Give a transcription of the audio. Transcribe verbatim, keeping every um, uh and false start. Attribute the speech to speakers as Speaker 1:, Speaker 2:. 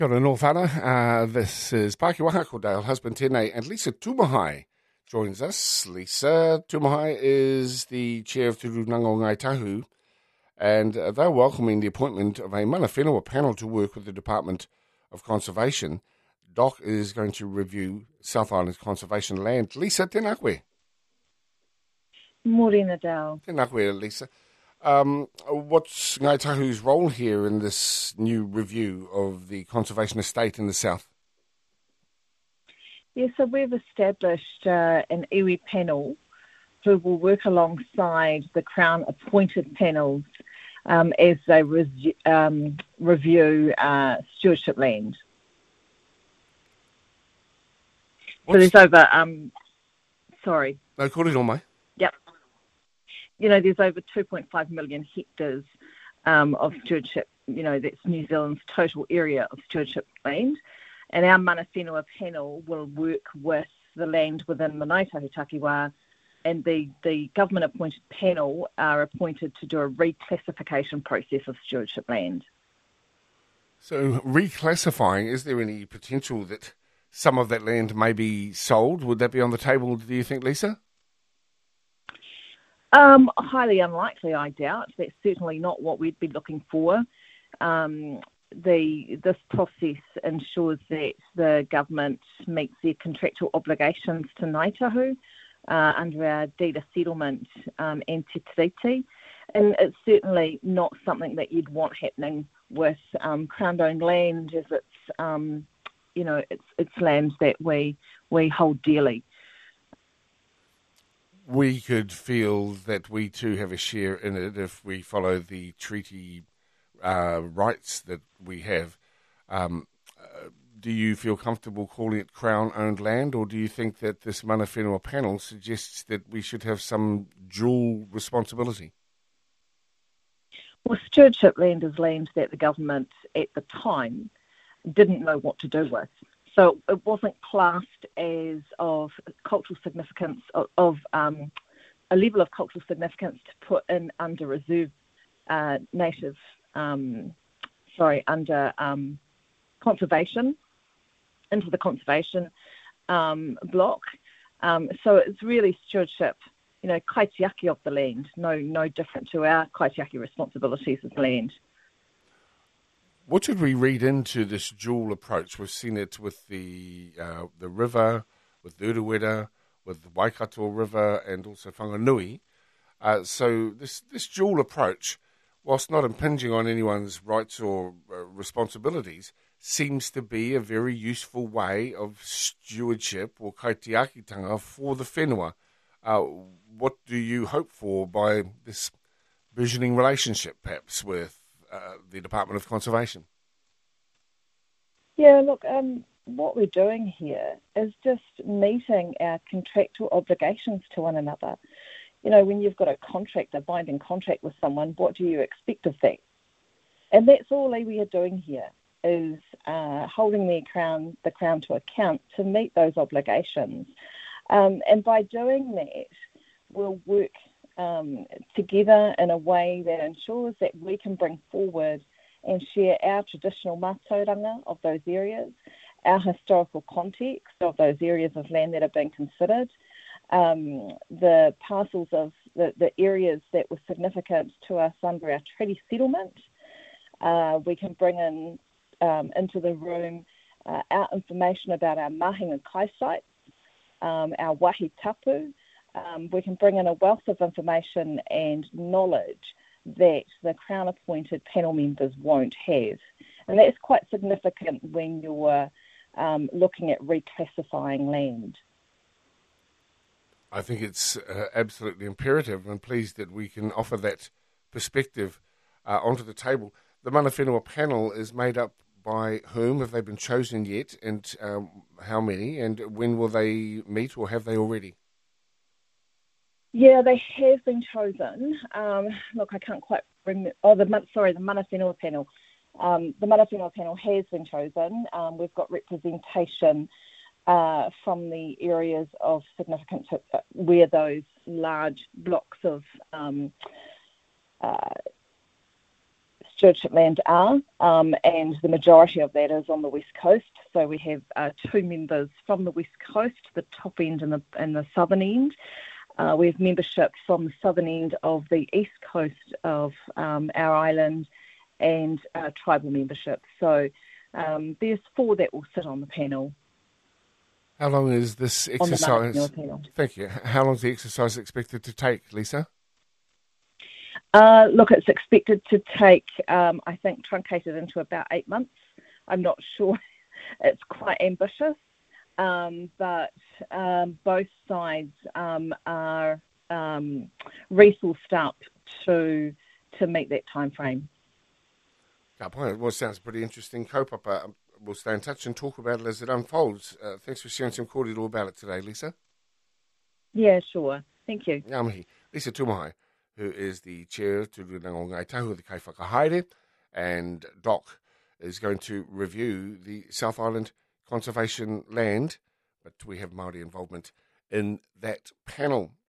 Speaker 1: Kia ora no whara. Uh, this is Pāki Wahako Dale, husband Tēnei, and Lisa Tumahai joins us. Lisa Tumahai is the chair of Te Runanga o Ngai Tahu, and uh, they're welcoming the appointment of a mana whenua panel to work with the Department of Conservation. Doc is going to review South Island's conservation land. Lisa, tēnā koe.
Speaker 2: Morena Dale.
Speaker 1: Tēnā koe, Lisa. Um, what's Ngai Tahu's role here in this new review of the conservation estate in the south?
Speaker 2: Yeah, so we've established uh, an iwi panel who will work alongside the Crown appointed panels um, as they res- um, review uh, stewardship land. What's... So there's over, um, sorry.
Speaker 1: No, kōrero mai.
Speaker 2: Yep. You know, there's over two point five million hectares um, of stewardship, you know, that's New Zealand's total area of stewardship land. And our mana whenua panel will work with the land within the Ngāi Tahu Takiwā, and the, the government-appointed panel are appointed to do a reclassification process of stewardship land.
Speaker 1: So reclassifying, is there any potential that some of that land may be sold? Would that be on the table, do you think, Lisa?
Speaker 2: Um, highly unlikely, I doubt. That's certainly not what we'd be looking for. Um, the this process ensures that the government meets their contractual obligations to Ngāi Tahu uh, under our deed of settlement um, and Te Tiriti. And it's certainly not something that you'd want happening with um, Crown-owned land, as it's, um, you know, it's, it's land that we we hold dearly.
Speaker 1: We could feel that we too have a share in it if we follow the treaty uh, rights that we have. Um, uh, do you feel comfortable calling it Crown-owned land, or do you think that this mana whenua panel suggests that we should have some dual responsibility?
Speaker 2: Well, stewardship land is land that the government at the time didn't know what to do with. So it wasn't classed as of cultural significance, of, of um, a level of cultural significance to put in under reserve uh, native, um, sorry, under um, conservation, into the conservation um, block. Um, so it's really stewardship, you know, kaitiaki of the land, no, no different to our kaitiaki responsibilities as land.
Speaker 1: What should we read into this dual approach? We've seen it with the uh, the river, with the Urewera, with the Waikato River, and also Whanganui. Uh, so this, this dual approach, whilst not impinging on anyone's rights or uh, responsibilities, seems to be a very useful way of stewardship or kaitiakitanga for the whenua. Uh, what do you hope for by this burgeoning relationship, perhaps, with Uh, the Department of Conservation?
Speaker 2: Yeah, look, um, what we're doing here is just meeting our contractual obligations to one another. You know, when you've got a contract, a binding contract with someone, what do you expect of that? And that's all we are doing here, is uh, holding the Crown, the Crown to account to meet those obligations. Um, and by doing that, we'll work Um, together in a way that ensures that we can bring forward and share our traditional mātauranga of those areas, our historical context of those areas of land that are being considered, um, the parcels of the, the areas that were significant to us under our treaty settlement. Uh, we can bring in um, into the room uh, our information about our mahinga kai sites, um, our wahi tapu. Um, we can bring in a wealth of information and knowledge that the Crown-appointed panel members won't have. And that's quite significant when you're um, looking at reclassifying land.
Speaker 1: I think it's uh, absolutely imperative, and pleased that we can offer that perspective uh, onto the table. The mana whenua panel is made up by whom? Have they been chosen yet? And um, how many? And when will they meet, or have they already?
Speaker 2: Yeah, they have been chosen. Um, look, I can't quite remember. Oh, the sorry, the mana whenua panel. Um, the mana whenua panel has been chosen. Um, we've got representation uh, from the areas of significance where those large blocks of um, uh, stewardship land are, um, and the majority of that is on the west coast. So we have uh, two members from the west coast, the top end and the, and the southern end. Uh, we have membership from the southern end of the east coast of um, our island, and uh, tribal membership. So um, there's four that will sit on the panel.
Speaker 1: How long is this exercise?
Speaker 2: Panel.
Speaker 1: Thank you. How long is the exercise expected to take, Lisa?
Speaker 2: Uh, look, it's expected to take, um, I think, truncated into about eight months. I'm not sure. It's quite ambitious, um, but um, both sides um, are um, resourced up to to meet that time frame.
Speaker 1: Well, it sounds pretty interesting. Kaupapa, we'll stay in touch and talk about it as it unfolds. Uh, thanks for sharing some kōrero about it today, Lisa.
Speaker 2: Yeah, sure. Thank you.
Speaker 1: Ngā mihi. Lisa Tūmahai, who is the chair to Runanga o Ngai Tahu of the Kei Whakahaere, and Doc is going to review the South Island conservation land, but we have Māori involvement in that panel.